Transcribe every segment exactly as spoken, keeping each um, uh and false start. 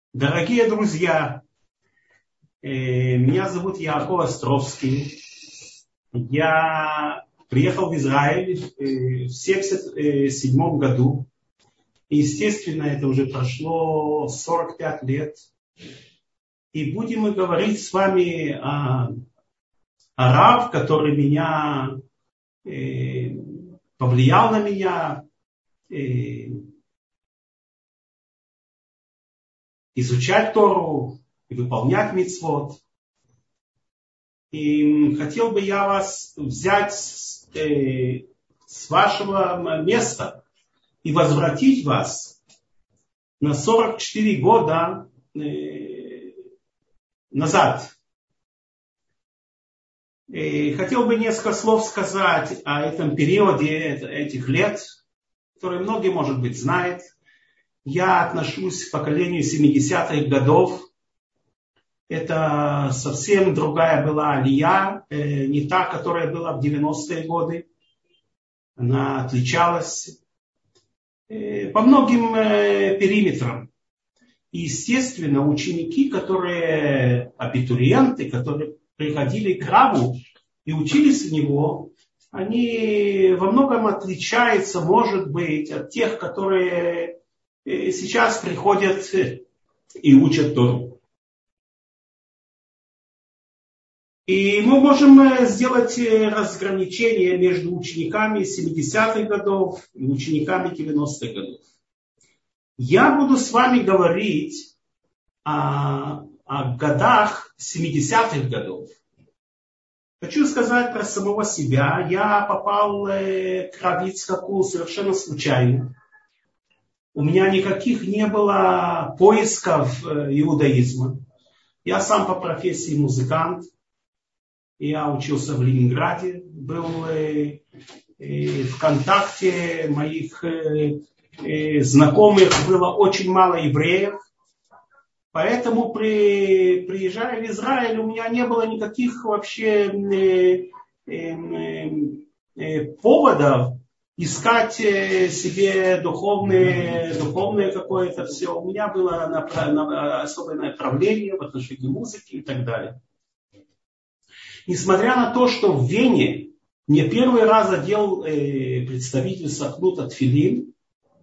Дорогие друзья, меня зовут Яаков Островский. Я приехал в Израиль в семьдесят седьмом году. Естественно, это уже прошло сорок пять лет. И будем мы говорить с вами о, о Рав, который меня э, повлиял на меня, э, изучать Тору и выполнять мицвот. И хотел бы я вас взять э, с вашего места и возвратить вас на сорок четыре года э, назад. И хотел бы несколько слов сказать о этом периоде, этих лет, которые многие, может быть, знают. Я отношусь к поколению семидесятых годов. Это совсем другая была алия, не та, которая была в девяностые годы. Она отличалась по многим периметрам. И, естественно, ученики, которые абитуриенты, которые приходили к Раву и учились у него, они во многом отличаются, может быть, от тех, которые сейчас приходят и учат Тору. И мы можем сделать разграничение между учениками семидесятых годов и учениками девяностых годов. Я буду с вами говорить о, о годах семидесятых годов. Хочу сказать про самого себя. Я попал к Рав Ицхаку совершенно случайно. У меня никаких не было поисков иудаизма. Я сам по профессии музыкант. Я учился в Ленинграде. Был в контакте моих знакомых было очень мало евреев. Поэтому при, приезжая в Израиль, у меня не было никаких вообще э, э, э, поводов искать себе духовное, духовное какое-то все. У меня было направ, на, особое направление в отношении музыки и так далее. Несмотря на то, что в Вене мне первый раз одел э, представитель Сахнута Тфилин,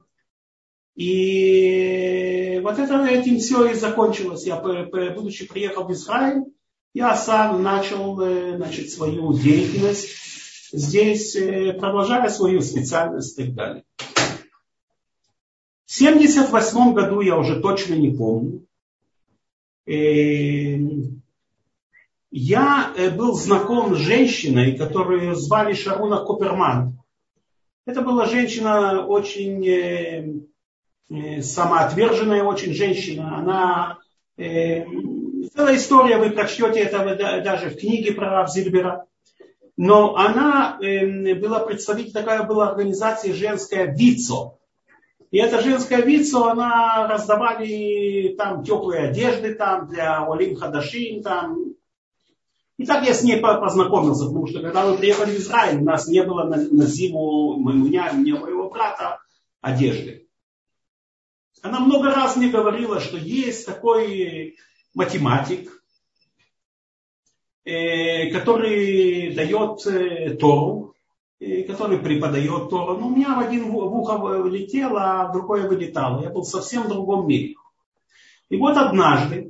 и вот это, этим все и закончилось. Я, будучи приехал в Израиль, я сам начал значит, свою деятельность здесь, продолжая свою специальность и так далее. В семьдесят восьмом году, я уже точно не помню, я был знаком с женщиной, которую звали Шаруна Куперман. Это была женщина очень самоотверженная очень женщина. Она, э, целая история, вы прочтете это даже в книге про Рав Зильбера. Но она э, была представитель, такая была организация женская ВИЦО. И эта женская ВИЦО, она раздавали там теплые одежды там, для Олим Хадашим. Там. И так я с ней познакомился, потому что когда мы приехали в Израиль, у нас не было на, на зиму, у меня, у меня, у моего брата одежды. Она много раз мне говорила, что есть такой математик, э, который дает э, Тору, э, который преподает Тору. Но у меня в один в ухо вылетело, а в другое вылетало. Я был совсем в другом мире. И вот однажды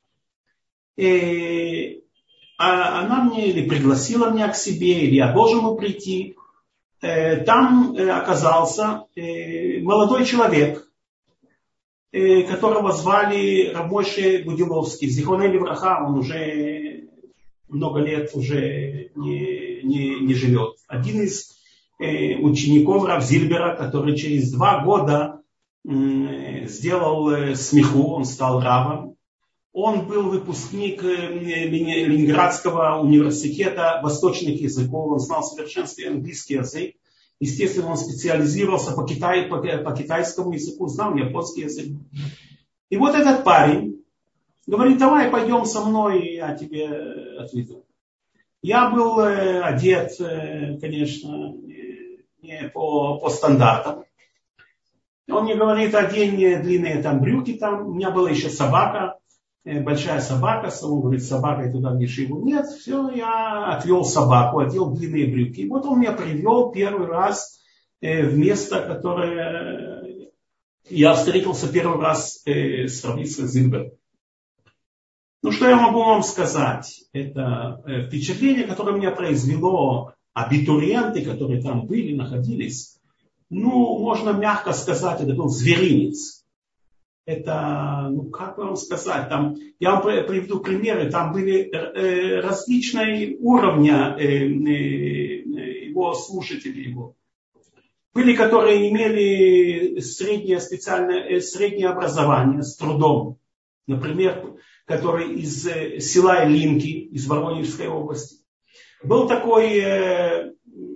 э, она мне или пригласила меня к себе, или я должен был прийти. Э, там э, оказался э, молодой человек, которого звали Рав Мойше Гудиловский. Зихроно левраха, он уже много лет уже не, не, не живет. Один из э, учеников Рав Зильбера, который через два года э, сделал э, смеху, он стал равом. Он был выпускник э, Ленинградского университета восточных языков, он знал в совершенстве английский язык. Естественно, он специализировался по, Китай, по, по китайскому языку, знал японский язык. И вот этот парень говорит, давай пойдем со мной, я тебе отведу. Я был э, одет, э, конечно, не по, по стандартам. Он мне говорит, одень длинные там брюки, там, у меня была еще собака, большая собака, он говорит, собакой туда в Ешиву. Нет, все, я отвел собаку, одел длинные брюки. И вот он меня привел первый раз в место, которое я встретился первый раз с Равицкой Зильбер. Ну, что я могу вам сказать? Это впечатление, которое меня произвело абитуриенты, которые там были, находились. Ну, можно мягко сказать, это был зверинец. Это, ну, как вам сказать, там, я вам приведу примеры, там были э, различные уровня э, э, его слушателей, его. Были, которые имели среднее, специальное, среднее образование с трудом. Например, который из э, села Илинки, из Воронежской области. Был такой э,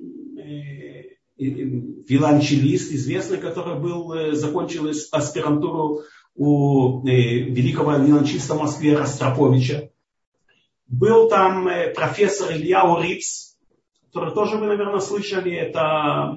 виолончелист известный, который был, закончил аспирантуру у великого виолончелиста в Москве Ростроповича. Был там профессор Илья Уриц, который тоже вы, наверное, слышали. Это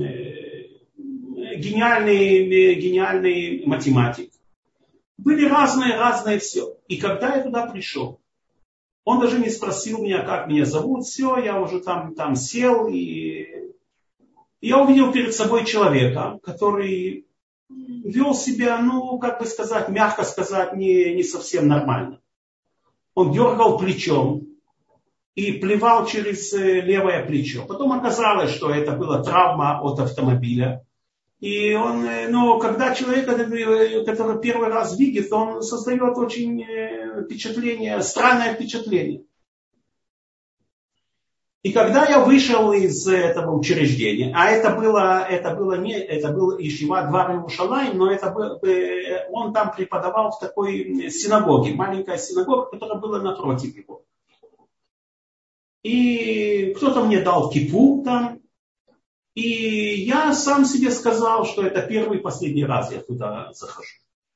гениальный, гениальный математик. Были разные, разные все. И когда я туда пришел, он даже не спросил меня, как меня зовут. Все, я уже там, там сел и... Я увидел перед собой человека, который вел себя, ну, как бы сказать, мягко сказать, не, не совсем нормально. Он дергал плечом и плевал через левое плечо. Потом оказалось, что это была травма от автомобиля. И он, ну, когда человек, который первый раз видит, он создает очень впечатление, странное впечатление. И когда я вышел из этого учреждения, а это было, это было не, это был Ешива Двар Иерушалаим, но это был, он там преподавал в такой синагоге, маленькая синагога, которая была напротив его. И кто-то мне дал кипу там, и я сам себе сказал, что это первый и последний раз я туда захожу.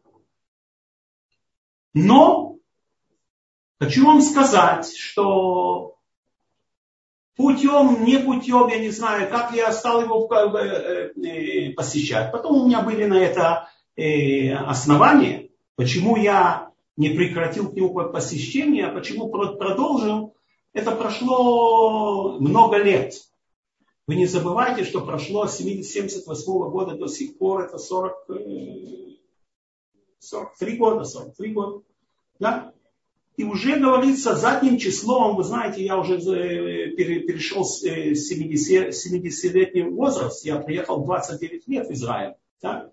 Но хочу вам сказать, что путем, не путем, я не знаю, как я стал его посещать. Потом у меня были на это основания, почему я не прекратил к нему посещение, а почему продолжил. Это прошло много лет. Вы не забывайте, что прошло с семьдесят восьмого года до сих пор, это сорок, сорок три года, сорок три года. Да? И уже говорится задним числом, вы знаете, я уже перешел с семидесятилетним возраст, я приехал в двадцать девять лет в Израиль. Да?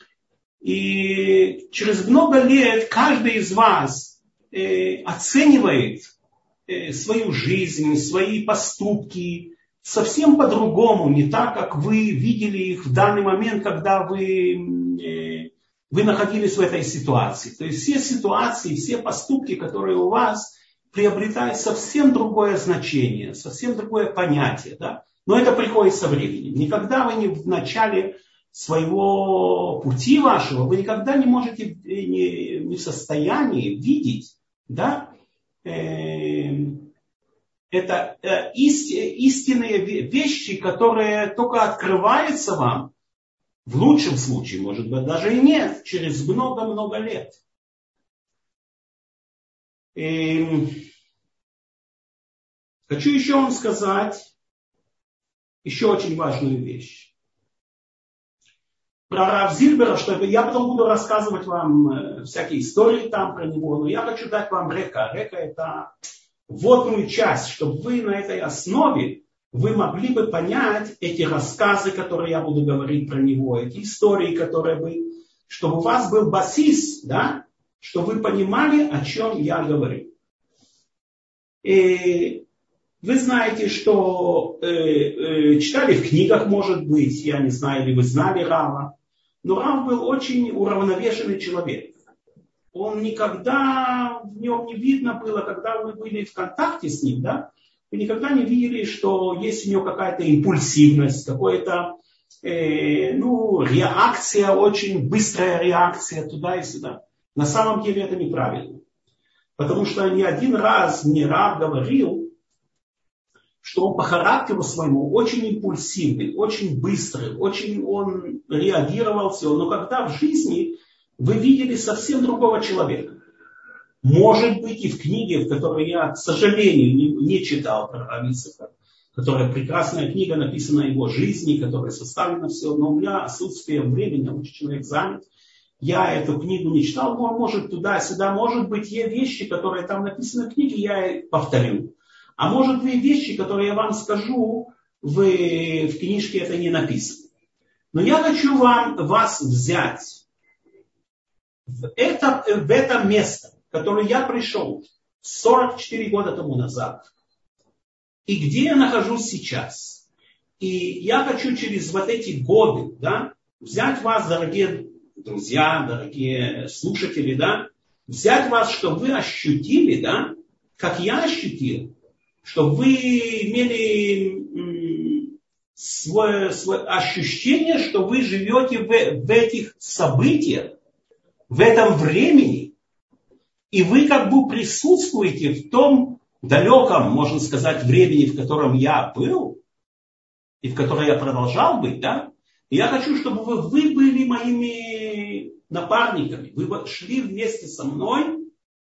И через много лет каждый из вас оценивает свою жизнь, свои поступки совсем по-другому, не так, как вы видели их в данный момент, когда вы... Вы находились в этой ситуации. То есть все ситуации, все поступки, которые у вас, приобретают совсем другое значение, совсем другое понятие. Да? Но это приходит со временем. Никогда вы не в начале своего пути вашего, вы никогда не можете, не, не в состоянии видеть, да, э, это э, исти, истинные вещи, которые только открываются вам. В лучшем случае, может быть, даже и нет, через много-много лет. И хочу еще вам сказать еще очень важную вещь. Про Рав Зильбера, что я потом буду рассказывать вам всякие истории там про него, но я хочу дать вам река. Река это вводную часть, чтобы вы на этой основе вы могли бы понять эти рассказы, которые я буду говорить про него, эти истории, которые вы, чтобы у вас был базис, да, чтобы вы понимали, о чем я говорю. И вы знаете, что э, э, читали в книгах, может быть, я не знаю, или вы знали Рава, но Рав был очень уравновешенный человек. Он никогда, в нем не видно было, когда вы были в контакте с ним, да, вы никогда не видели, что есть у него какая-то импульсивность, какая-то э, ну, реакция, очень быстрая реакция туда и сюда. На самом деле это неправильно. Потому что не один раз мне Рав говорил, что он по характеру своему очень импульсивный, очень быстрый, очень он реагировал все. Но когда в жизни вы видели совсем другого человека. Может быть, и в книге, в которой я, к сожалению, не, не читал про Рав Ицхака, которая прекрасная книга, написана о его жизни, которая составлена все, но у меня отсутствие времени, очень человек занят. Я эту книгу не читал, но может туда-сюда, может быть, есть вещи, которые там написаны в книге, я повторю. А может быть, вещи, которые я вам скажу, вы, в книжке это не написано. Но я хочу вам, вас взять в это, в это место, в которое я пришел сорок четыре года тому назад, и где я нахожусь сейчас. И я хочу через вот эти годы, да, взять вас, дорогие друзья, дорогие слушатели, да, взять вас, чтобы вы ощутили, да, как я ощутил, чтобы вы имели м, свое, свое ощущение, что вы живете в, в этих событиях, в этом времени, и вы как бы присутствуете в том далеком, можно сказать, времени, в котором я был, и в котором я продолжал быть, да? И я хочу, чтобы вы, вы были моими напарниками, вы шли вместе со мной,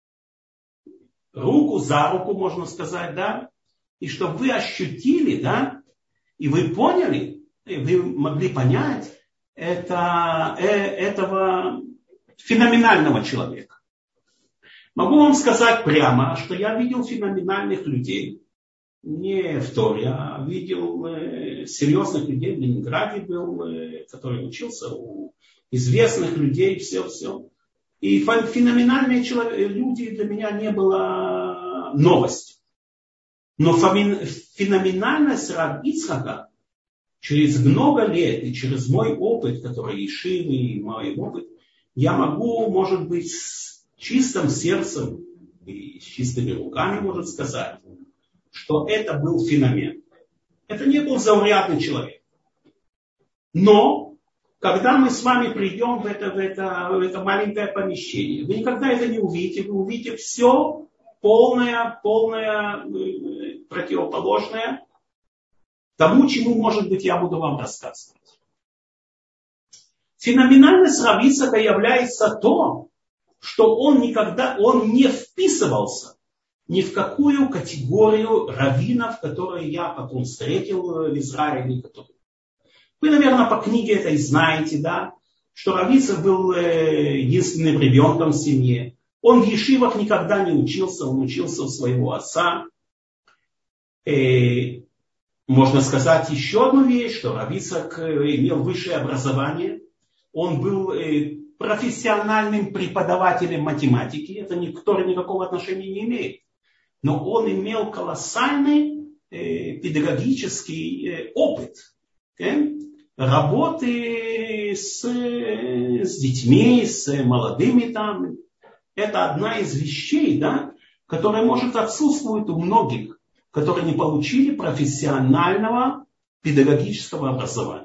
руку за руку, можно сказать, да? И чтобы вы ощутили, да? И вы поняли, и вы могли понять это, э, этого феноменального человека. Могу вам сказать прямо, что я видел феноменальных людей. Не в Торе, а видел э, серьезных людей. В Ленинграде был, э, который учился у известных людей, все-все. И феноменальные человек, люди для меня не было новостью. Но феноменальность Рав Ицхака через много лет и через мой опыт, который Ешивы, и мой опыт, я могу, может быть, с чистым сердцем и с чистыми руками, может сказать, что это был феномен. Это не был заурядный человек. Но, когда мы с вами придем в это, в это, в это маленькое помещение, вы никогда это не увидите, вы увидите все полное, полное, противоположное тому, чему, может быть, я буду вам рассказывать. Феноменальность Рав Ицхака является то, что он никогда, он не вписывался ни в какую категорию раввинов, которые я потом встретил в Израиле. Вы, наверное, по книге это и знаете, да, что Рав Ицхак был единственным ребенком в семье. Он в ешивах никогда не учился, он учился у своего отца. И можно сказать еще одну вещь, что Рав Ицхак имел высшее образование. Он был профессиональным преподавателем математики. Это никто никакого отношения не имеет. Но он имел колоссальный э, педагогический э, опыт э, работы с, э, с детьми, с молодыми там. Это одна из вещей, да, которая может отсутствовать у многих, которые не получили профессионального педагогического образования.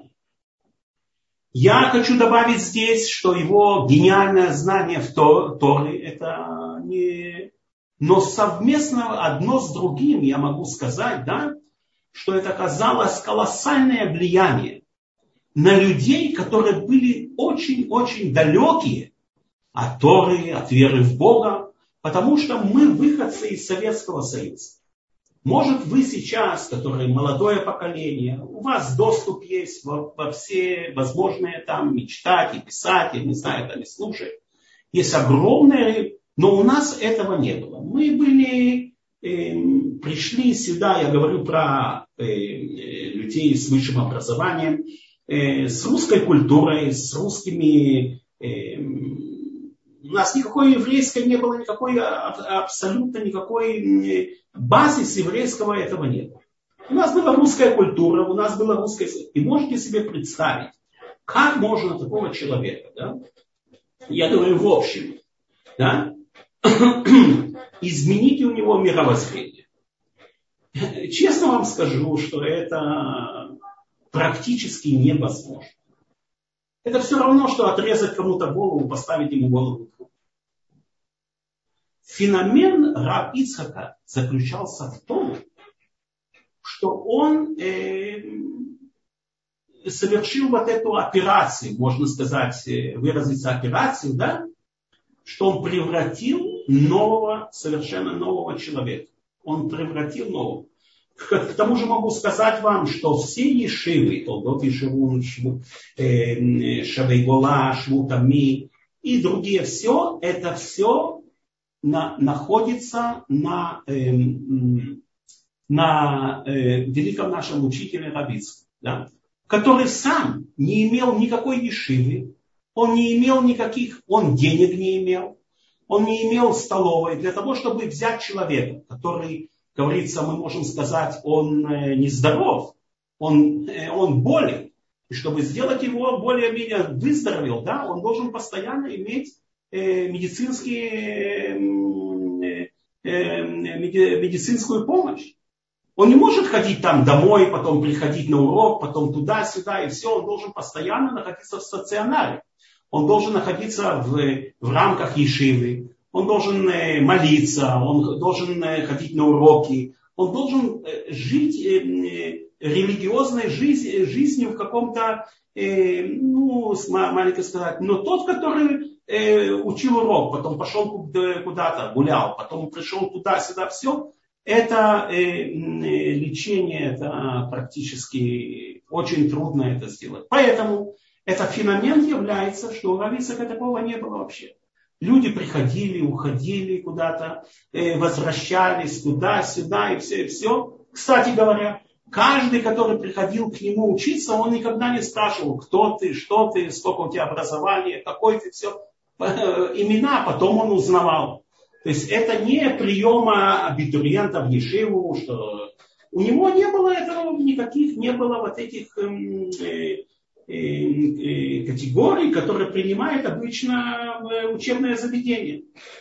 Я хочу добавить здесь, что его гениальное знание в Торе, это не... Но совместно одно с другим я могу сказать, да, что это оказалось колоссальное влияние на людей, которые были очень-очень далекие от Торы, от веры в Бога, потому что мы выходцы из Советского Союза. Может, вы сейчас, которые молодое поколение, у вас доступ есть во, во все возможные там мечтать и писать, я не знаю, там и слушать. Есть огромные, но у нас этого не было. Мы были, э, пришли сюда, я говорю про э, людей с высшим образованием, э, с русской культурой, с русскими... Э, У нас никакой еврейской не было, никакой, абсолютно никакой базис еврейского этого не было. У нас была русская культура, у нас была русская... И можете себе представить, как можно такого человека, да, я говорю в общем, да, изменить у него мировоззрение. Честно вам скажу, что это практически невозможно. Это все равно, что отрезать кому-то голову, поставить ему голову. Феномен Рав Ицхака заключался в том, что он э, совершил вот эту операцию, можно сказать, выразиться операцию, да, что он превратил нового, совершенно нового человека. Он превратил нового. К тому же могу сказать вам, что все ешивы, Толдот Ешивун, Шавей Гола, Швут Ами и другие, все, это все на, находится на, э, на э, великом нашем учителе Равицком, да, который сам не имел никакой ешивы, он не имел никаких, он денег не имел, он не имел столовой для того, чтобы взять человека, который, говорится, мы можем сказать, он нездоров, он, он болен. И чтобы сделать его более-менее выздоровел, да, он должен постоянно иметь э, медицинские, э, э, медицинскую помощь. Он не может ходить там домой, потом приходить на урок, потом туда-сюда и все. Он должен постоянно находиться в стационаре. Он должен находиться в, в рамках ешивы. Он должен э, молиться, он должен э, ходить на уроки. Он должен э, жить э, э, религиозной жизнь, жизнью в каком-то, э, ну, маленько сказать, но тот, который э, учил урок, потом пошел куда-то, гулял, потом пришел туда-сюда, все. Это э, лечение, это практически очень трудно это сделать. Поэтому этот феномен является, что у Равицкака такого не было вообще. Люди приходили, уходили куда-то, э, возвращались туда-сюда и все, и все. Кстати говоря, каждый, который приходил к нему учиться, он никогда не спрашивал, кто ты, что ты, сколько у тебя образования, какой ты, все. Имена потом он узнавал. То есть это не приема абитуриентов в ешиву, что у него не было этого, никаких не было вот этих э, э, э, категорий, которые принимает обычно учебное заведение.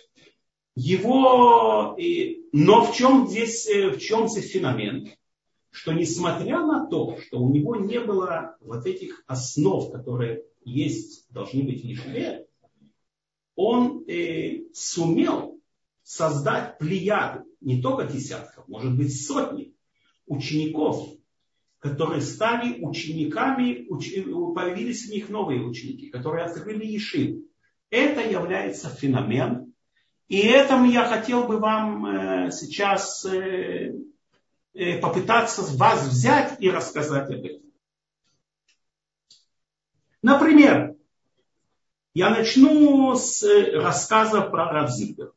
Его, э, но в чем здесь, в чем здесь феномен? Что несмотря на то, что у него не было вот этих основ, которые есть, должны быть в ешиве, он э, сумел создать плеяду, не только десятков, может быть сотни учеников, которые стали учениками, уч... появились в них новые ученики, которые открыли ешиву. Это является феномен. И этому я хотел бы вам э, сейчас э, э, попытаться вас взять и рассказать об этом. Например, я начну с рассказа про Рав Зильбер.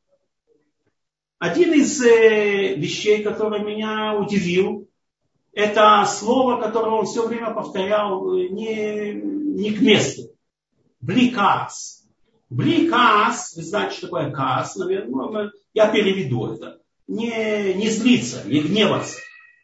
Один из э, вещей, который меня удивил, это слово, которое он все время повторял не, не к месту. Бликаас. Бликаас, вы знаете, что такое каас, наверное, я переведу это. Не, не злиться, не гневаться.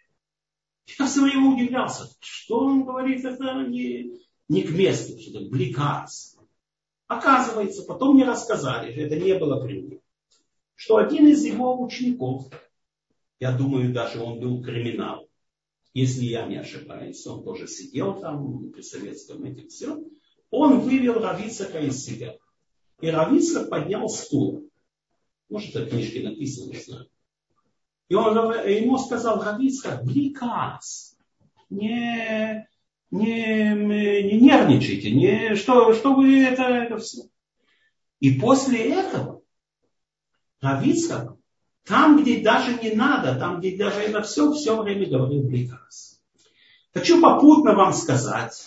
Я все время удивлялся, что он говорит, это не, не к месту, что это бликаас. Оказывается, потом мне рассказали, что это не было при мне, что один из его учеников, я думаю, даже он был криминал, если я не ошибаюсь, он тоже сидел там при советском этим все, он вывел Рав Ицхака из себя. И Рав Ицхак поднял стул. Может, это в книжке написано, не знаю. И он ему сказал: Рав Ицхак, бликаас, не, не, не нервничайте, не, что, что вы это, это все. И после этого Рав Ицхак, там, где даже не надо, там, где даже это все, все время говорил бликаас. Хочу попутно вам сказать,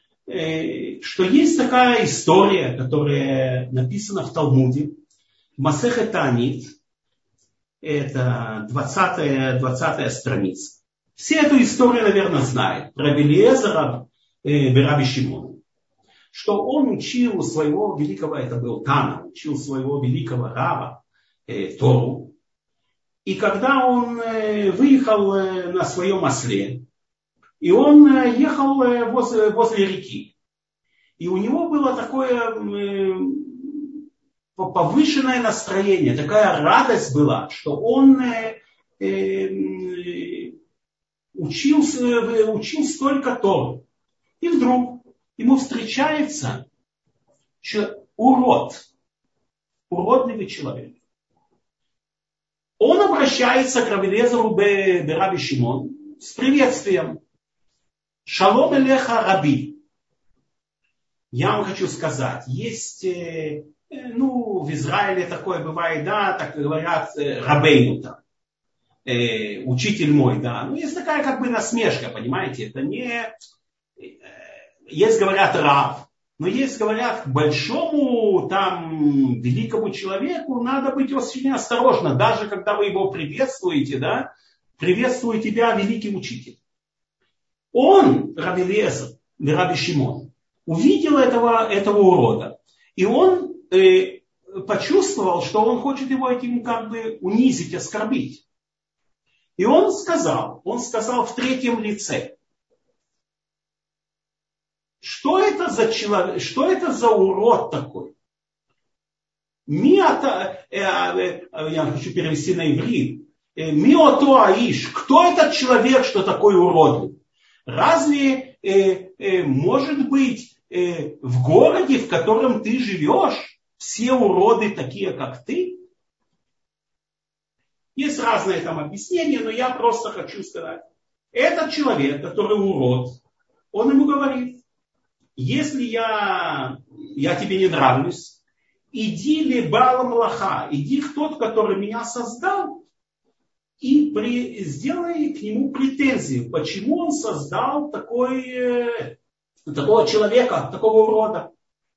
что есть такая история, которая написана в Талмуде, в Масехет Таанит, это двадцатая, двадцатая страница. Все эту историю, наверное, знают. Про Элиэзера Раби Шимона. Что он учил своего великого, это был Тана, учил своего великого раба э, Тору. И когда он э, выехал э, на своем осле, и он э, ехал э, возле, возле реки. И у него было такое э, повышенное настроение, такая радость была, что он э, э, учился, учил столько Тору. И вдруг ему встречается урод, уродливый человек. Он обращается к Рав Элиэзеру бе Раби Шимон с приветствием. Шалом элеха раби. Я вам хочу сказать, есть, ну, в Израиле такое бывает, да, так говорят, рабейну там, э, учитель мой, да. Ну, есть такая как бы насмешка, понимаете, это не, есть, говорят, раб, но есть, говорят, к большому, там, великому человеку надо быть очень осторожно, даже когда вы его приветствуете, да, приветствует тебя великий учитель. Он, Раби Элиэзер, Раби Шимон, увидел этого, этого урода. И он э, почувствовал, что он хочет его этим как бы унизить, оскорбить. И он сказал, он сказал в третьем лице, что это за человек, что это за урод такой? Миата, э, э, я хочу перевести на иврит. Миото аиш, кто этот человек, что такой уродливый? Разве э, э, может быть э, в городе, в котором ты живешь, все уроды такие, как ты? Есть разные там объяснения, но я просто хочу сказать. Этот человек, который урод, он ему говорит, если я, я тебе не нравлюсь, иди ли Баал Млаха, иди к тот, который меня создал, и при, сделай к нему претензии, почему он создал такой, э, такого человека, такого урода.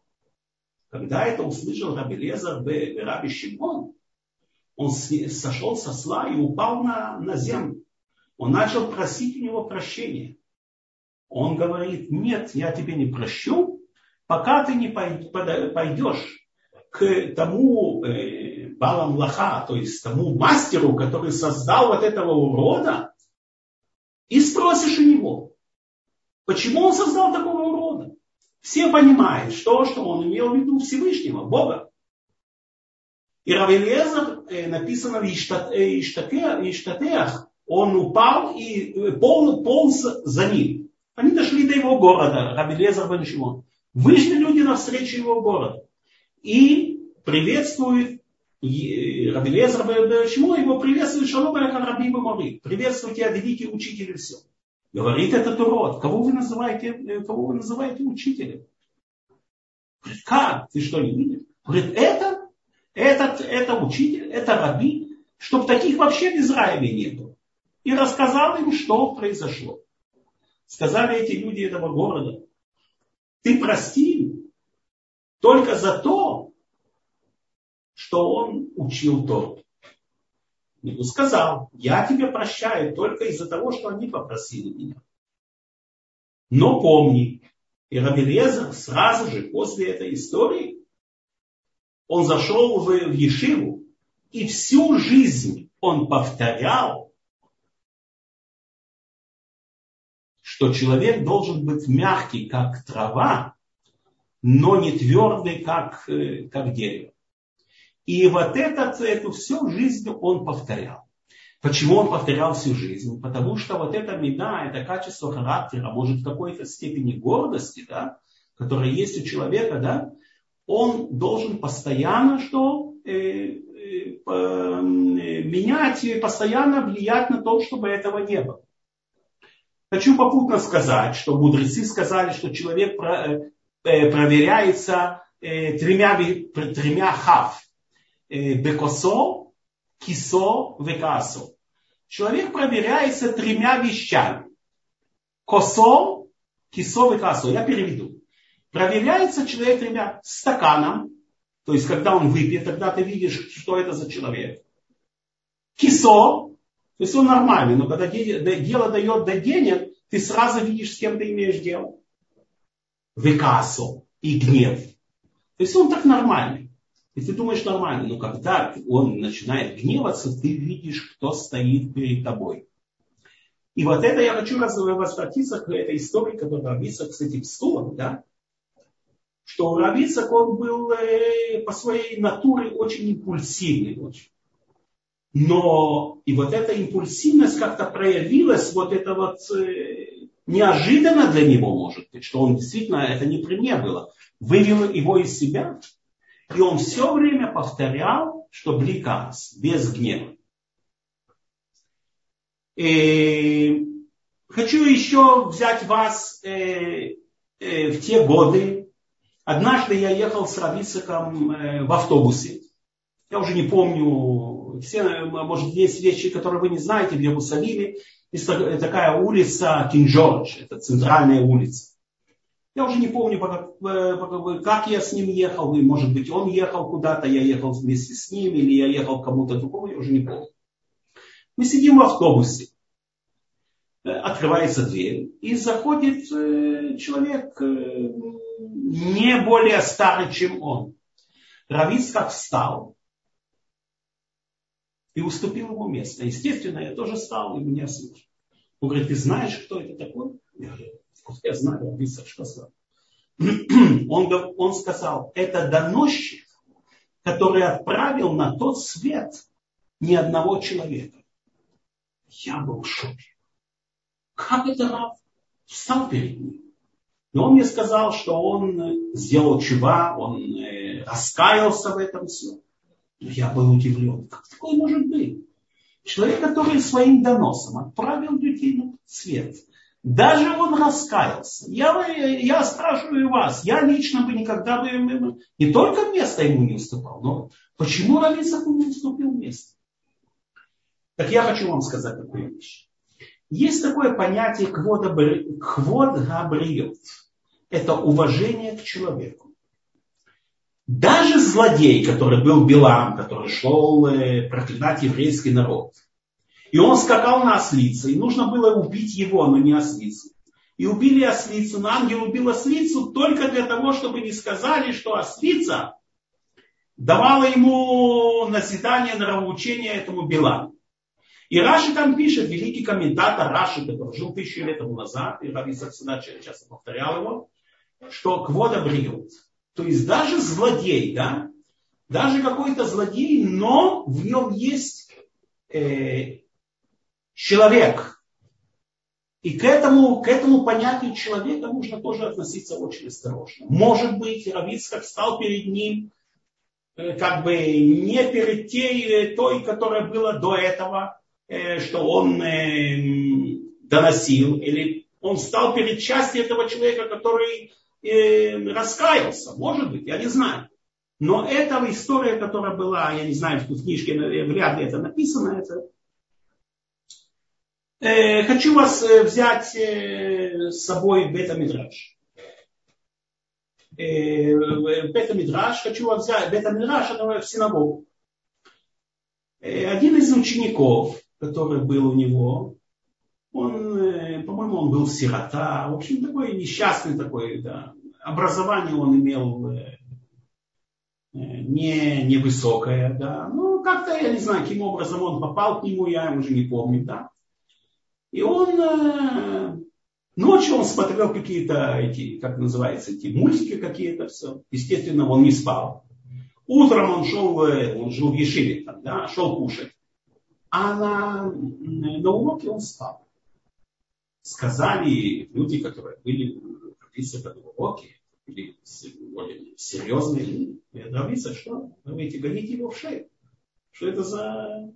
Когда это услышал Раби Элиэзер бе Раби Шимон, он сошел со сла и упал на, на землю. Он начал просить у него прощения. Он говорит, нет, я тебе не прощу, пока ты не пойдешь к тому э, Баал Млаха, то есть тому мастеру, который создал вот этого урода, и спросишь у него, почему он создал такого урода. Все понимают, что, что он имел в виду Всевышнего, Бога. И Раби Элиэзер, э, написано в Иштатеах, он упал и пол, полз за ним. Они дошли до его города, Раби Элиэзер бен Шимон. Вышли люди навстречу его городу. И приветствует Раби Элиэзер бен Шимон, его приветствует Шалом алейха Раби Мори. Приветствую тебя, великий учитель, и все. Говорит этот урод, кого вы называете, кого вы называете учителем? Говорит, как? Ты что, не видишь? Говорит, это, этот, это учитель, это раби, чтобы таких вообще в Израиле не было. И рассказал им, что произошло. Сказали эти люди этого города, ты прости только за то, что он учил Тору. И сказал, я тебе прощаю только из-за того, что они попросили меня. Но помни, и Раби Элиэзер сразу же после этой истории, он зашел в, в Ешиву, и всю жизнь он повторял, что человек должен быть мягкий, как трава, но не твердый, как, как дерево. И вот этот, эту всю жизнь он повторял. Почему он повторял всю жизнь? Потому что вот эта меда, это качество характера, может в какой-то степени гордости, да, которая есть у человека, да, он должен постоянно что? Э, э, э, менять и постоянно влиять на то, чтобы этого не было. Хочу попутно сказать, что мудрецы сказали, что человек про, э, проверяется э, тремя, тремя хав. Э, бекосо, кисо, векасо. Человек проверяется тремя вещами. Косо, кисо, векасо. Я переведу. Проверяется человек тремя стаканом. То есть, когда он выпьет, тогда ты видишь, что это за человек. Кисо. То есть он нормальный, но когда дело дает до денег, ты сразу видишь, с кем ты имеешь дело. Векасо и гнев. То есть он так нормальный. И ты думаешь нормально, но когда он начинает гневаться, ты видишь, кто стоит перед тобой. И вот это я хочу возвратиться к этой истории, которая Раби Ицхак с этим стулом, да? Что Раби Ицхак, он был э, по своей натуре очень импульсивный. Очень. Но и вот эта импульсивность как-то проявилась, вот это вот э, неожиданно для него, может быть, что он действительно, это не при мне было, вывел его из себя, и он все время повторял, что бликас, без гнева. И Хочу еще взять вас э, э, в те годы. Однажды я ехал с Рав Ицхаком э, в автобусе. Я уже не помню, все, может, есть вещи, которые вы не знаете, в Иерусалиме. Есть такая улица Кинг-Джордж, это центральная улица. Я уже не помню, как я с ним ехал, и, может быть, он ехал куда-то, я ехал вместе с ним, или я ехал к кому-то другому, я уже не помню. Мы сидим в автобусе, открывается дверь, и заходит человек не более старый, чем он. Рав Ицхак встал и уступил ему место. Естественно, я тоже встал, и меня слушал. Он говорит, ты знаешь, кто это такой? Я говорю, я знаю, Рав Ицхак, что сказал. Он, он сказал, это доносчик, который отправил на тот свет ни одного человека. Я был в шоке. Как это Рав встал перед ним? И он мне сказал, что он сделал чува, он раскаялся в этом всем. Но я был удивлен. Как такое может быть? Человек, который своим доносом отправил людей на свет. Даже он раскаялся. Я, я спрашиваю вас, я лично бы никогда бы не только место ему не уступал, но почему Рав Ицхак не уступил место? Так я хочу вам сказать такую вещь. Есть такое понятие квод габриот. Это уважение к человеку. Даже злодей, который был Билам, который шел проклинать еврейский народ, и он скакал на ослице, и нужно было убить его, но не ослицу. И убили ослицу, но ангел убил ослицу только для того, чтобы не сказали, что ослица давала ему назидание, нравоучение этому Биламу. И Раши там пишет, великий комментатор Раши, который жил тысячу лет тому назад, и Рав Ицхак всегда часто повторял его, что квода бриют. То есть даже злодей, да, даже какой-то злодей, но в нем есть э, человек. И к этому, к этому понятию человека нужно тоже относиться очень осторожно. Может быть, Рав Ицхак встал перед ним, э, как бы не перед тей, той, которая была до этого, э, что он э, доносил, или он встал перед частью этого человека, который э, раскаялся. Может быть, я не знаю. Но эта история, которая была, я не знаю, в книжке вряд ли это написано, это... Э, хочу вас взять э, с собой в Бет-Мидраш. Э, в Бет-Мидраш, хочу вас взять, Бет-Мидраш, это в синагогу. Э, один из учеников, который был у него, он, э, по-моему, он был сирота, в общем, такой несчастный такой, да. Образование он имел э, не, невысокое, да. Ну, как-то, я не знаю, каким образом он попал к нему, я уже не помню, да. И он, э, ночью он смотрел какие-то эти, как называется, эти мультики какие-то, все. Естественно, он не спал. Утром он шел, он жил в Ешиве, там, да, шел кушать. А на, на уроке он спал. Сказали люди, которые были на уроке, или более серьезные, Рав Ицхак, что? Вы гоните его в шею. Что это за...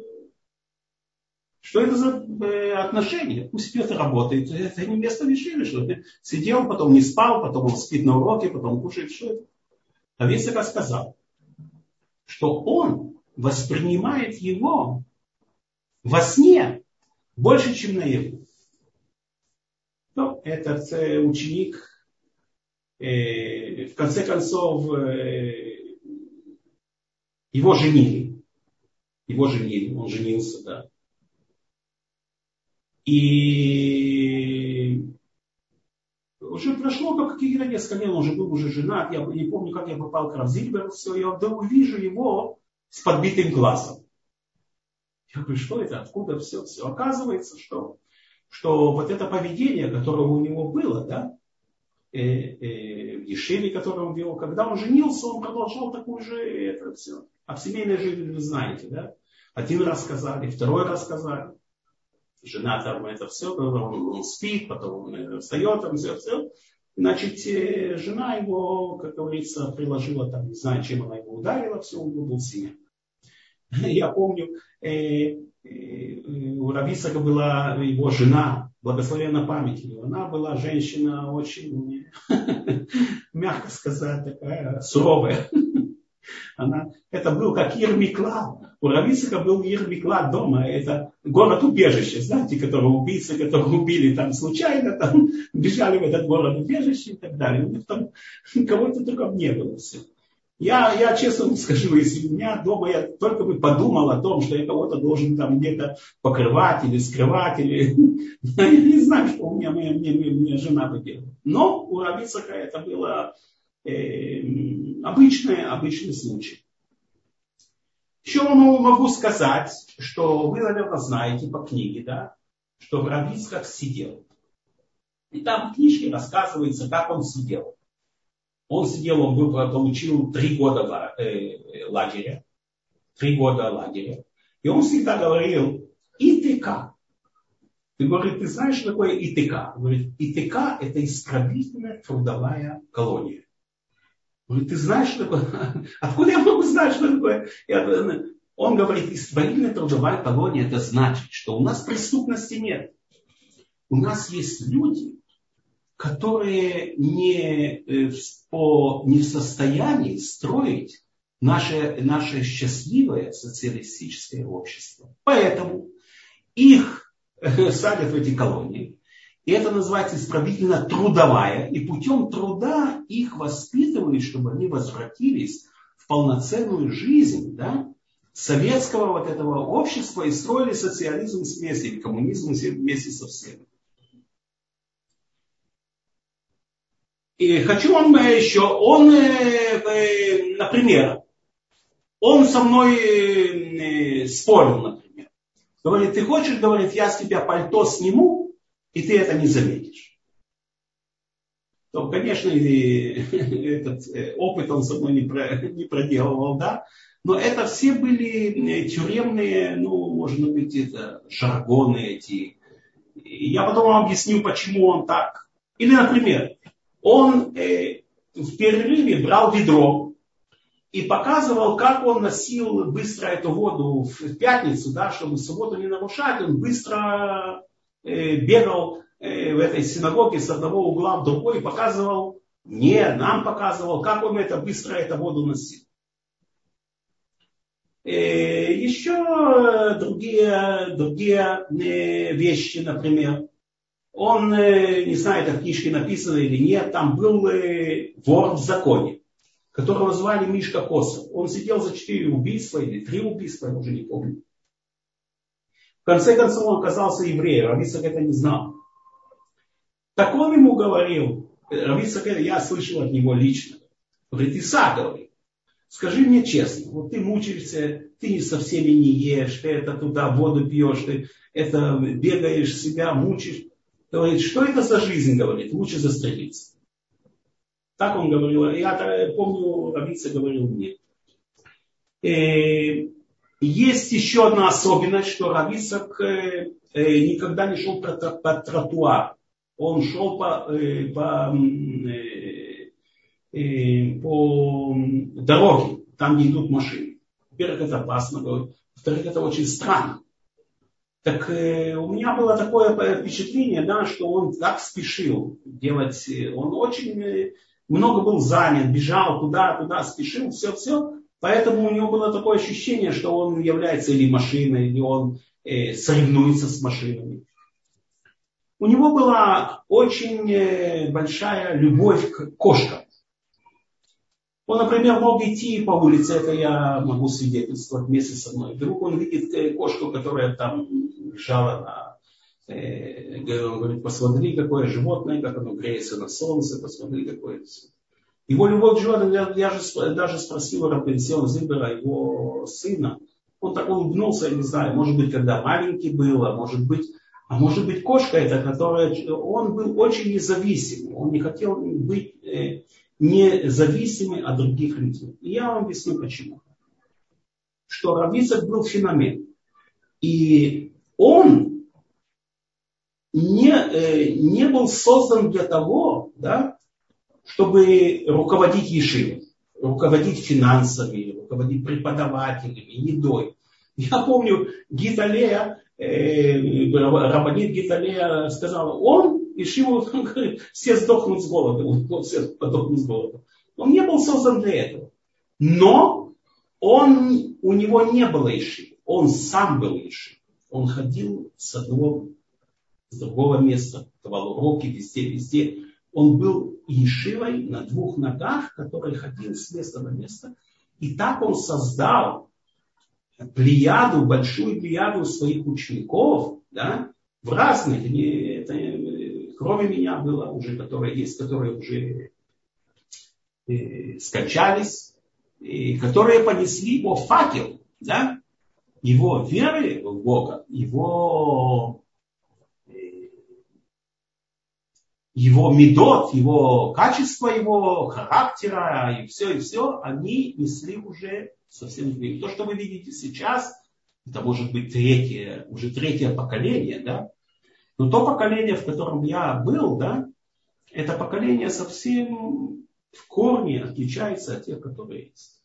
Что это за э, отношения? Пусть это работает. Это не место в Ешиве, что ты сидел, потом не спал, потом он спит на уроке, потом кушает. Что это? Рав Ицхак сказал, что он воспринимает его во сне больше, чем наяву. Но этот э, ученик, э, в конце концов, э, его женили. Его женили, он женился, да. И уже прошло как какие-то несколько лет, он уже был уже женат, я не помню, как я попал к Рав Зильберу, все, я вдруг вижу его с подбитым глазом. Я говорю, что это, откуда все, все. Оказывается, что, что вот это поведение, которое у него было, да, э, э, в Ешиве, которое он вел, когда он женился, он продолжал такую же, это все. А в семейной жизни вы знаете, да, один раз сказали, второй раз сказали. Жена там это все, он, он спит, потом он встает, там все, все. Значит, жена его, как говорится, приложила, там, не знаю, чем она его ударила, все, он был синяк. Я помню, э, э, у Рав Ицхака была его жена, благословенна память ее, она была женщина очень, мягко сказать, такая суровая. Она, это был как Ир-Миклад. У Рав Ицхака был Ир-Миклад дома. Это город-убежище, знаете, который убийцы, которые убили там случайно, там, бежали в этот город-убежище и так далее. У них там кого-то только не было. Все. Я, я честно вам скажу, если у меня дома я только бы подумал о том, что я кого-то должен там где-то покрывать или скрывать, или я не знаю, что у меня моя, мне, мне, мне жена бы делала. Но у Рав Ицхака это было э, обычный, обычный случай. Еще могу сказать, что вы, наверное, знаете по книге, да, что Рав Ицхак сидел. И там в книжке рассказывается, как он сидел. Он сидел, он был, получил три года э, лагеря. Три года лагеря. И он всегда говорил ИТК. Ты говоришь, ты знаешь, что такое ИТК? Он говорит, ИТК это исправительная трудовая колония. Он говорит, ты знаешь, что такое? Откуда я могу знать, что такое? Он говорит, исправительная трудовая колония, это значит, что у нас преступности нет. У нас есть люди, которые не, по, не в состоянии строить наше, наше счастливое социалистическое общество. Поэтому их садят в эти колонии. И это называется исправительно трудовая. И путем труда их воспитывают, чтобы они возвратились в полноценную жизнь, да, советского вот этого общества и строили социализм вместе, или коммунизм вместе со всеми. И хочу вам еще, он, например, он со мной спорил, например. Говорит, ты хочешь, говорит, я с тебя пальто сниму, и ты это не заметишь. То, конечно, этот опыт он со мной не, про, не проделывал, да. Но это все были тюремные, ну, может быть, это жаргоны эти. Я потом вам объясню, почему он так. Или, например, он э, в перерыве брал ведро и показывал, как он носил быстро эту воду в пятницу, да, чтобы субботу не нарушать. Он быстро э, бегал э, в этой синагоге с одного угла в другой и показывал, не, нам показывал, как он это быстро эту воду носил. Э, еще другие, другие э, вещи, например. Он, не знаю, это в книжке написано или нет, там был вор в законе, которого звали Мишка Косов. Он сидел за четыре убийства или три убийства, я уже не помню. В конце концов он оказался евреем, Рав Ицхак это не знал. Так он ему говорил, Рав Ицхак, я слышал от него лично, говорит, Исаак, говорит, скажи мне честно, вот ты мучаешься, ты со всеми не ешь, ты это туда воду пьешь, ты это бегаешь себя, мучаешь. Говорит, что это за жизнь, говорит, лучше застрелиться. Так он говорил. Я помню, Рав Ицхак говорил мне. Э, есть еще одна особенность, что Рав Ицхак э, никогда не шел по, по тротуару. Он шел по, э, по, э, э, по дороге, там, где идут машины. Во-первых, это опасно, говорит. Во-вторых, это очень странно. Так э, у меня было такое впечатление, да, что он так спешил делать. Он очень э, много был занят, бежал туда-туда, спешил, все-все. Поэтому у него было такое ощущение, что он является или машиной, или он э, соревнуется с машинами. У него была очень э, большая любовь к кошкам. Он, например, мог идти по улице, это я могу свидетельствовать вместе со мной. Вдруг он видит кошку, которая там лежала на... Э, он говорит, посмотри, какое животное, как оно греется на солнце, посмотри, какое... Его любовь к животным, я, я же даже спросил Рабенсиона Зильбера, его сына. Он так улыбнулся, я не знаю, может быть, когда маленький был, а может быть... А может быть, кошка это, которая... Он был очень независимым, он не хотел быть... Э, независимы от других людей. И я вам объясню почему. Что Рав Ицхак был феномен. И он не, э, не был создан для того, да, чтобы руководить ешивой, руководить финансами, руководить преподавателями, едой. Я помню, Гита Лея э, Рабанит Гиталея сказала, он и Шимон, он говорит, все сдохнут с голода, вот все подохнут с голода. Он не был создан для этого. Но он, у него не было Иши, он сам был Иши. Он ходил с одного, с другого места, давал уроки везде, везде. Он был Ешивой на двух ногах, который ходил с места на место. И так он создал плеяду, большую плеяду своих учеников, да, в разных, это, кроме меня было уже, которые есть, которые уже э, скончались, и которые понесли его факел, да, его веры в Бога, его, э, его медот, его качество, его характера и все, и все, они несли уже совсем другие. То, что вы видите сейчас, это может быть третье, уже третье поколение, да, но то поколение, в котором я был, да, это поколение совсем в корне отличается от тех, которые есть.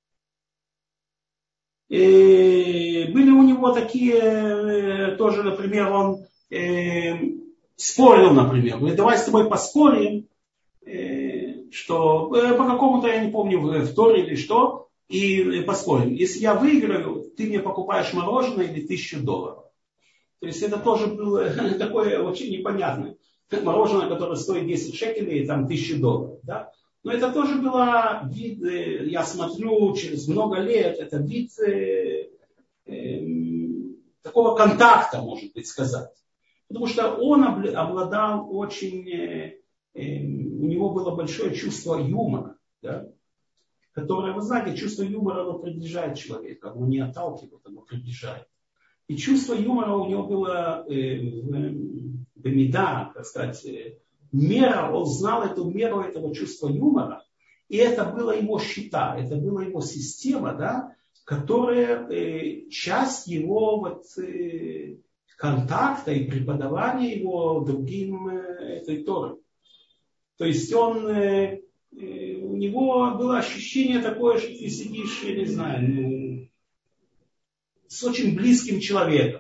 И были у него такие, тоже, например, он э, спорил, например, говорит, давай с тобой поспорим, э, что э, по какому-то, я не помню, в Торе или что, и поспорим. Если я выиграю, ты мне покупаешь мороженое или тысячу долларов. То есть это тоже было такое очень непонятное. Мороженое, которое стоит десять шекелей, там тысячу долларов. Да? Но это тоже было вид, я смотрю, через много лет, это вид э, э, такого контакта, может быть, сказать. Потому что он обладал очень, э, э, у него было большое чувство юмора. Да? Которое, вы знаете, чувство юмора, оно приближает человека, оно не отталкивает, оно приближает. И чувство юмора у него было э, в бемида, так сказать, э, мера, он знал эту меру этого чувства юмора, и это была его щита, это была его система, да, которая э, часть его вот, э, контакта и преподавания его другим э, этой Торы. То есть он... Э, у него было ощущение такое, что ты сидишь, я не знаю, ну, с очень близким человеком.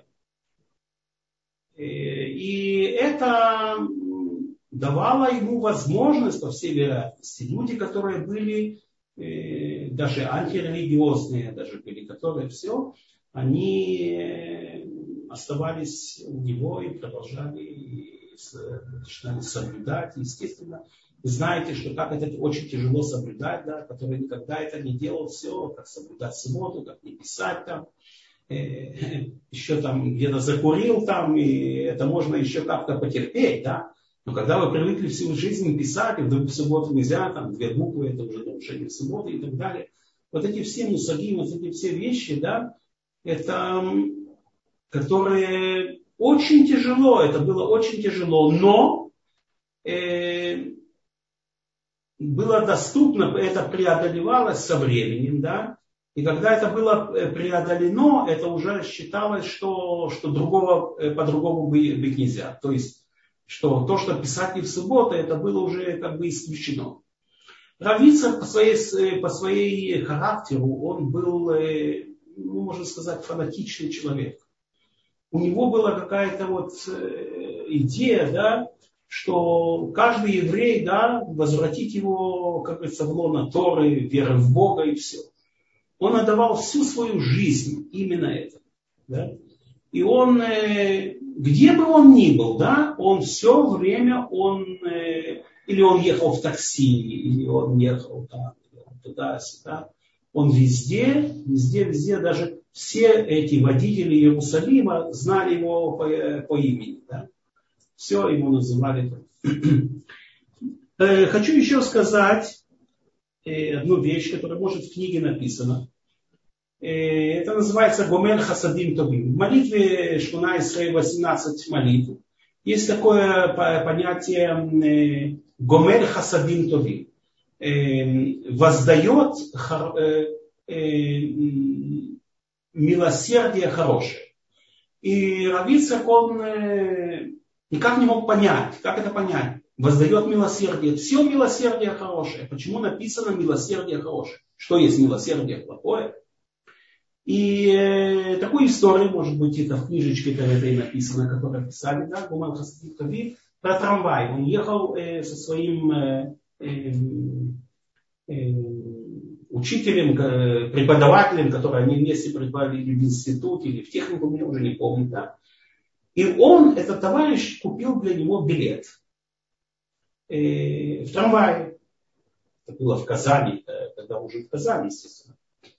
И это давало ему возможность, по всей вероятности, люди, которые были даже антирелигиозные, даже были, которые все, они оставались у него и продолжали, начинали соблюдать, естественно. Вы знаете, что как это очень тяжело соблюдать, да, который никогда это не делал, все, как соблюдать субботу, как не писать там, э, еще там где-то закурил там, и это можно еще как-то потерпеть, да. Но когда вы привыкли всю жизнь писать, и вдруг в субботу нельзя, там две буквы, это уже нарушение субботы и так далее. Вот эти все мусаги, вот эти все вещи, да, это, которые очень тяжело, это было очень тяжело, но э, было доступно, это преодолевалось со временем, да, и когда это было преодолено, это уже считалось, что, что другого, по-другому быть нельзя. То есть, что то, что писать не в субботу, это было уже как бы исключено. Рав Ицхак по своей, по своей характеру, он был, ну, можно сказать, фанатичный человек. У него была какая-то вот идея, да, что каждый еврей, да, возвратить его, как говорится, в лоно Торы, веры в Бога и все. Он отдавал всю свою жизнь именно этому. Да? И он, где бы он ни был, да, он все время, он, или он ехал в такси, или он ехал там, туда-сюда, он везде, везде, везде, даже все эти водители Иерусалима знали его по, по имени. Да? Все ему называли. Хочу еще сказать одну вещь, которая, может, в книге написана. Это называется Гомель Хасадим Тобим. В молитве шестнадцать восемнадцать молитв есть такое понятие Гомель Хасадим Тобим. Воздает милосердие хорошее. И Рав Ицхак, он никак не мог понять, как это понять. Воздает милосердие. Все милосердие хорошее. Почему написано милосердие хорошее? Что есть милосердие плохое? И э, такую историю, может быть, это в книжечке этой написано, которую писали, да, Гомер Хасидит Хави, про трамвай. Он ехал э, со своим э, э, э, учителем, э, преподавателем, который они вместе преподавали или в институте, или в техникуме, я уже не помню, да. И он, этот товарищ, купил для него билет э, в трамвае. Это было в Казани, когда уже в Казани, естественно.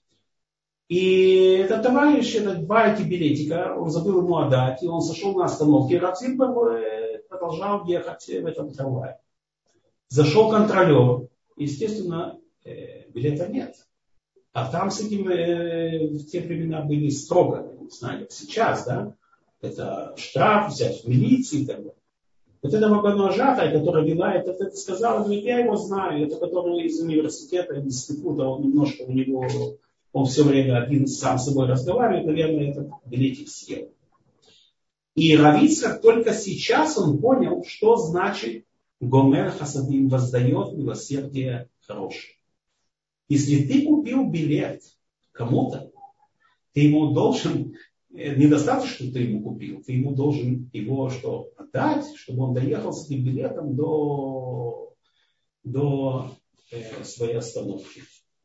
И этот товарищ, это два эти билетика, он забыл ему отдать, и он сошел на остановке, и Рав Зильбер продолжал ехать в этом трамвае. Зашел контролер, естественно, билета нет. А там с этим в те времена были строго, не знаю, как сейчас, да? Это штраф взять в милиции и так далее. Вот эта вагоновожатая, которая вела, это, это сказала, говорит, я его знаю, это который из университета, из института, он немножко у него... Он все время один сам с собой разговаривает, наверное, этот билетик съел. И Рав Ицхак только сейчас он понял, что значит Гомер Хасадим, воздает милосердие хорошее. Если ты купил билет кому-то, ты ему должен, недостаточно, что ты ему купил, ты ему должен его что, отдать, чтобы он доехал с этим билетом до, до э, своей остановки.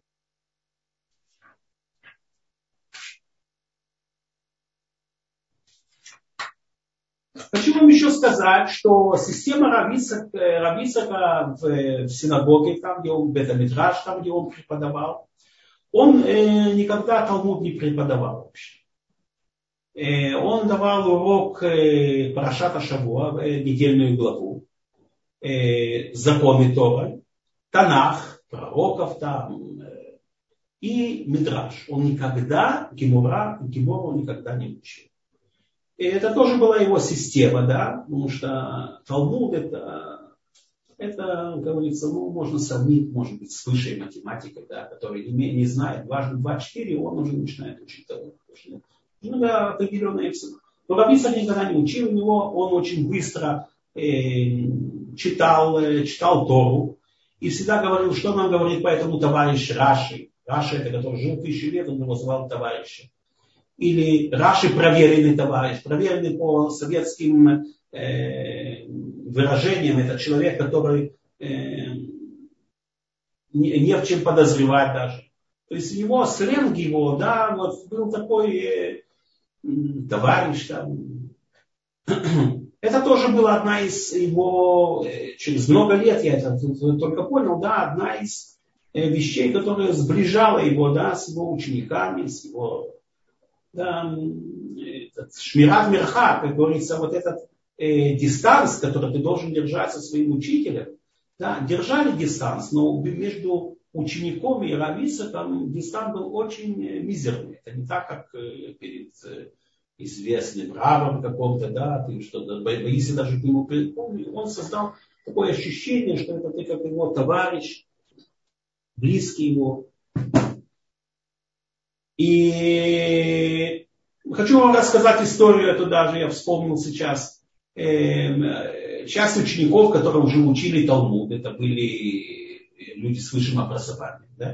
Хочу вам еще сказать, что система Рав Ицхака в, в синагоге, там, где он, в Бет-а-Мидраш, там, где он преподавал, он э, никогда Талмуд не преподавал вообще. Э, он давал урок э, Парашат а-Шавуа, э, недельную главу, э, законы Торы, Танах, пророков там, э, и Мидраш. Он никогда, Гемора, Гемора он никогда не учил. И это тоже была его система, да, потому что Талмуд это, это, говорится, ну, можно сравнить, может быть, с высшей математикой, да, который не, не знает, дважды два четыре, он уже начинает учить Талмуд. Нужно определенные цифры. Но Рав Ицхак никогда не учил у него, он очень быстро э, читал, э, читал Тору и всегда говорил, что нам говорит поэтому товарищ Раши. Раши, это который жил тысячу лет, он его звал товарищем. Или Раши проверенный товарищ, проверенный по советским э, выражениям, это человек, который э, не, не в чем подозревать даже. То есть его сленг его, да, вот был такой э, товарищ там. Это тоже была одна из его, э, через много лет я это только понял, да, одна из э, вещей, которая сближала его, да, с его учениками, с его... Да, шмират мирха, как говорится, вот этот э, дистанс, который ты должен держать со своим учителем, да, держали дистанс, но между учеником и Рав Ицхаком дистанс был очень мизерный. Это не так, как э, перед э, известным равом каком-то, да, ты что-то боишься даже к нему припомнить. Он создал такое ощущение, что это ты как его товарищ, близкий его. И хочу вам рассказать историю, это даже я вспомнил сейчас. Часть учеников, которые уже учили Талмуд, это были люди с высшим образованием. Да?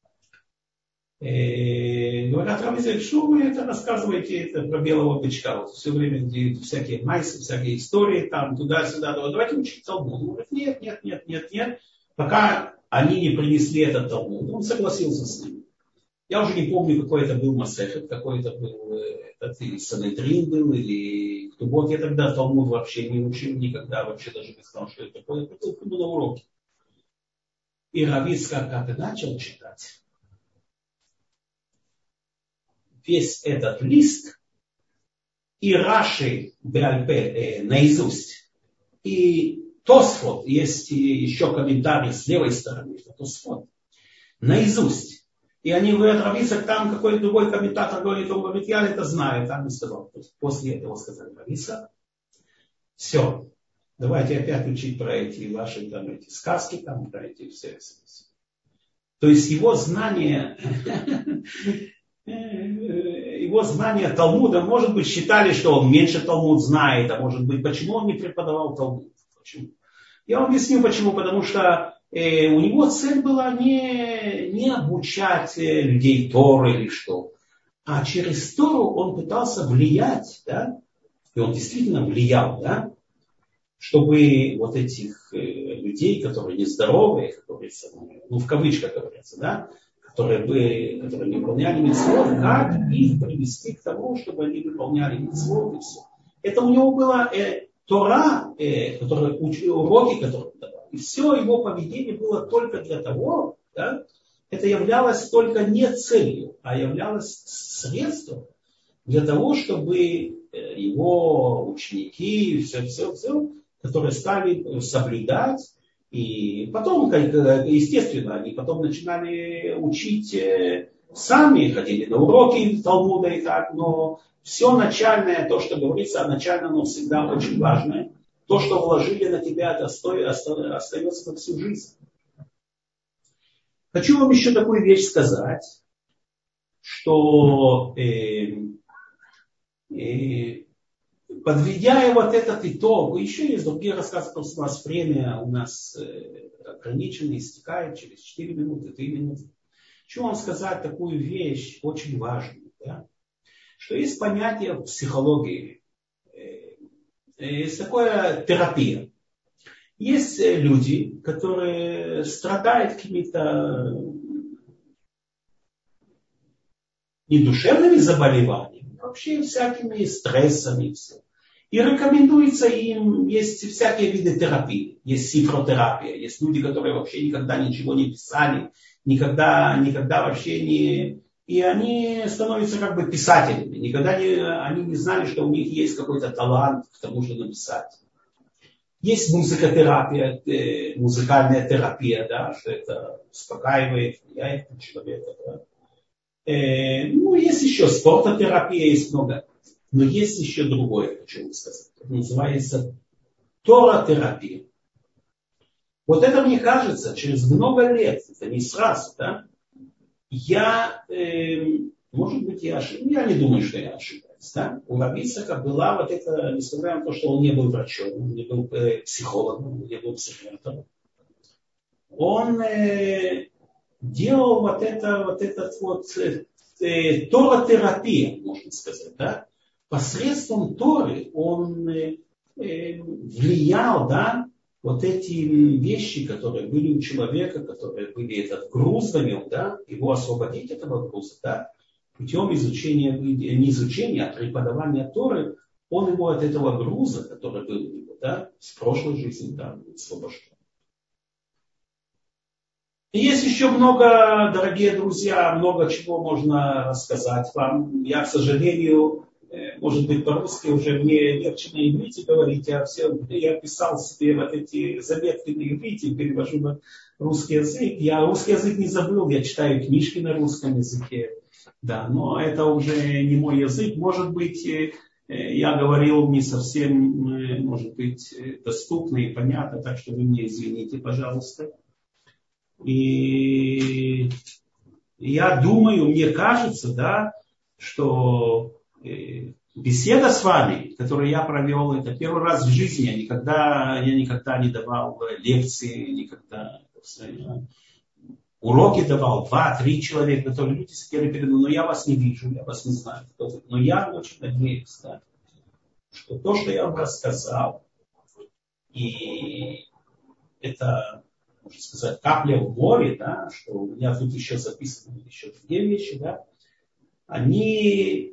И говорят, Рав Ицхак, что вы это рассказываете это про белого бычка? Вот все время всякие майсы, всякие истории, там туда-сюда. Давайте учить Талмуд. Он говорит, нет, нет, нет, нет, нет. Пока они не принесли этот Талмуд. Он согласился с ними. Я уже не помню, какой это был Масехет, какой это был, этот, или Санедрин был, или кто вот. Я тогда Талмуд вообще не учил никогда, вообще даже не знал, что это такое. Это было на уроке. И Рав Ицхак как начал читать весь этот лист, и Раши Беальпе, э, наизусть, и Тосфот, есть еще комментарий с левой стороны, это Тосфот, наизусть. И они говорят, Рав Ицхак, там какой-то другой комментатор говорит, он говорит, я это знаю, там не сказал. После этого сказали, Рав Ицхак, все, давайте опять учить про эти ваши там, эти сказки, там, про эти все. То есть его знание, его знание Талмуда, может быть, считали, что он меньше Талмуд знает, а может быть, почему он не преподавал Талмуд. Почему? Я вам объясню почему, потому что э, у него цель была не, не обучать людей Торы или что, А через Тору он пытался влиять, да, и он действительно влиял, да, чтобы вот этих э, людей, которые нездоровые, которые, ну, в кавычках говорится, да, которые, бы, которые не выполняли мицвот, как их привести к тому, чтобы они выполняли мицвот и все. Это у него была э, Тора, э, которая, уч, уроки, которые он давал. И все его поведение было только для того, да, это являлось только не целью, а являлось средством для того, чтобы его ученики, все, все, все, которые стали соблюдать. И потом, естественно, они потом начинали учить сами, ходили на уроки Талмуда и так, но все начальное, то, что говорится, а начально, оно всегда очень важное. То, что вложили на тебя, это остается на всю жизнь. Хочу вам еще такую вещь сказать, что э, э, подведя вот этот итог, еще есть другие рассказы, потому что у нас время у нас э, ограничено, истекает через четыре минуты, три минуты. Хочу вам сказать такую вещь очень важную, да? Что есть понятие в психологии, э, есть такое терапия. Есть люди, которые страдают какими-то не душевными заболеваниями, вообще всякими стрессами. Все. И рекомендуется им, есть всякие виды терапии. Есть сифротерапия, есть люди, которые вообще никогда ничего не писали, никогда, никогда вообще не... И они становятся как бы писателями. Никогда не, они не знали, что у них есть какой-то талант к тому, чтобы написать. Есть музыкотерапия, э, музыкальная терапия, да, что это успокаивает, влияет на человека. Да. Э, ну, есть еще спортотерапия, есть много. Но есть еще другое, хочу вам сказать. Это называется торотерапия. Вот это, мне кажется, через много лет, это не сразу, да, я, э, может быть, я ошибаюсь, я не думаю, что я ошибаюсь. Да? У Раби Ицхака была вот это, несмотря на то, что он не был врачом, он не был э, психологом, он не был психиатром, он э, делал вот это, вот этот вот э, торотерапия, можно сказать, да? Посредством Торы он э, э, влиял, да, вот эти вещи, которые были у человека, которые были этот груз на нем, да, его освободить этого груза, да, путем изучения, не изучения, а преподавания Торы, он его от этого груза, который был у него, да, с прошлой жизни, да, освобождал. И есть еще много, дорогие друзья, много чего можно рассказать вам. Я, к сожалению, может быть, по-русски уже мне легче на иврите говорить, а все, я писал себе вот эти заметки на иврите, перевожу на русский язык. Я русский язык не забыл, я читаю книжки на русском языке. Да, но это уже не мой язык. Может быть, я говорил не совсем, может быть, доступно и понятно, так что вы мне извините, пожалуйста. И я думаю, мне кажется, да, что беседа с вами, которую я провел, это первый раз в жизни. Я никогда, я никогда не давал лекции, никогда уроки давал, два-три человека, которые люди сидели передо мной, но я вас не вижу, я вас не знаю. Но я очень надеюсь, да, что то, что я вам рассказал, и это, можно сказать, капля в море, да, что у меня тут еще записаны еще две вещи, да, они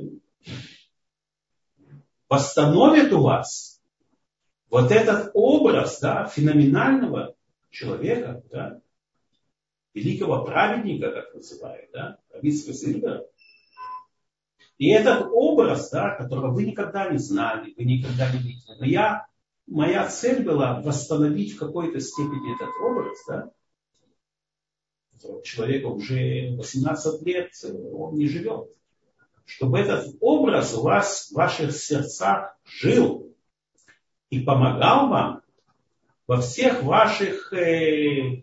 восстановят у вас вот этот образ, да, феноменального человека, да, великого праведника, как называют, да, правительства Зильбера. И этот образ, да, которого вы никогда не знали, вы никогда не видели. Но я, моя цель была восстановить в какой-то степени этот образ, да. Человека уже восемнадцать лет, он не живет. Чтобы этот образ у вас в ваших сердцах жил и помогал вам во всех ваших э,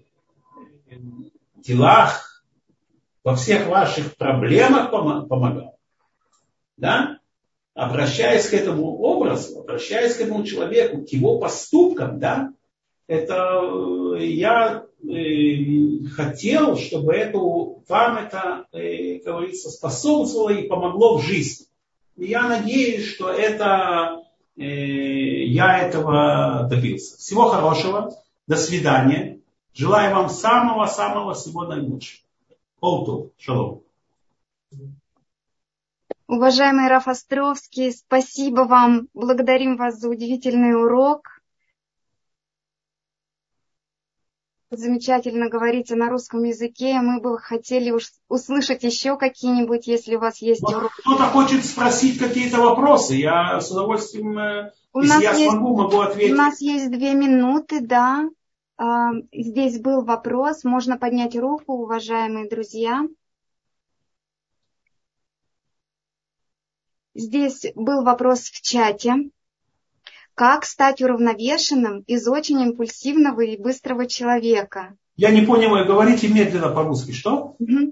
делах, во всех ваших проблемах помогал. Да? Обращаясь к этому образу, обращаясь к этому человеку, к его поступкам, да, это я э, хотел, чтобы это, вам это, э, как говорится, способствовало и помогло в жизни. И я надеюсь, что это, э, я этого добился. Всего хорошего. До свидания. Желаю вам самого-самого всего наилучшего. Олту. Шалом. Уважаемый Раф Островский, спасибо вам. Благодарим вас за удивительный урок. Замечательно говорите на русском языке. Мы бы хотели уж услышать еще какие-нибудь, если у вас есть вот уроки. Кто-то хочет спросить какие-то вопросы. Я с удовольствием, у если нас я есть, смогу, могу ответить. У нас есть две минуты, да. Здесь был вопрос. Можно поднять руку, уважаемые друзья. Здесь был вопрос в чате. Как стать уравновешенным из очень импульсивного и быстрого человека? Я не понял, говорите медленно по-русски. Что? Угу.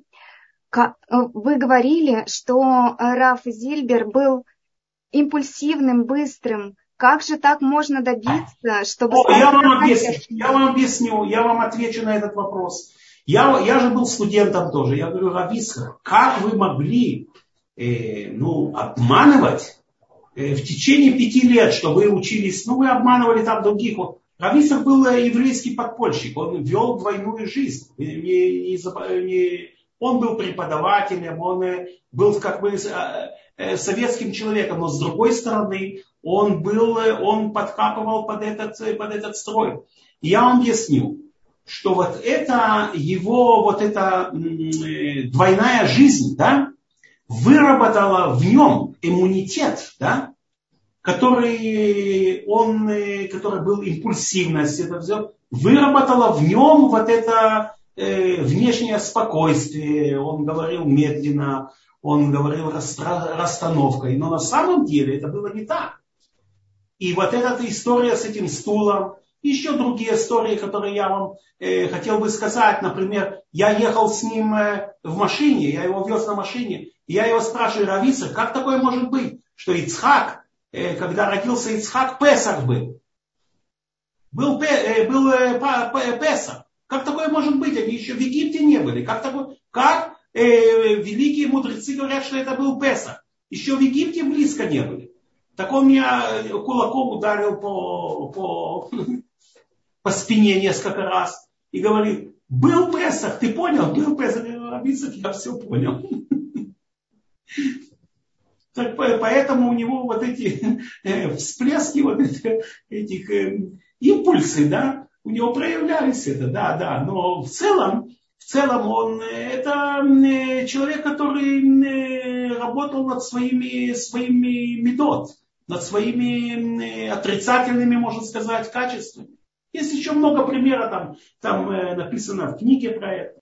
Вы говорили, что Раф Зильбер был импульсивным, быстрым. Как же так можно добиться, чтобы... О, я вам объясню, я вам объясню, я вам отвечу на этот вопрос. Я, я же был студентом тоже. Я говорю, Рав Ицхак, как вы могли э, ну, обманывать э, в течение пяти лет, что вы учились, ну вы обманывали там других. Вот, Рав Ицхак был еврейский подпольщик, он вел двойную жизнь. Не, не, не, он был преподавателем, он был как бы советским человеком, но с другой стороны он, был, он подкапывал под этот, под этот строй. И я вам объясню, что вот это его, вот эта двойная жизнь, да, выработала в нем иммунитет, да, который, он, который был импульсивность, это все, выработала в нем вот это э, внешнее спокойствие, он говорил медленно, он говорил расстановкой, но на самом деле это было не так. И вот эта история с этим стулом, еще другие истории, которые я вам э, хотел бы сказать. Например, я ехал с ним э, в машине, я его вез на машине, и я его спрашиваю, Рав Ицхак, как такое может быть, что Ицхак, э, когда родился Ицхак, Песах был. Был, э, был э, Песах. Как такое может быть? Они еще в Египте не были. Как, такое, как э, великие мудрецы говорят, что это был Песах? Еще в Египте близко не были. Так он меня кулаком ударил по, по, по спине несколько раз и говорит, был Песах, ты понял? Был Песах. Я все понял. Так, поэтому у него вот эти всплески, вот эти, этих импульсы, да, у него проявлялись это, да, да. Но в целом, в целом он, это человек, который работал над своими, своими медот, над своими отрицательными, можно сказать, качествами. Есть еще много примеров, там, там написано в книге про это.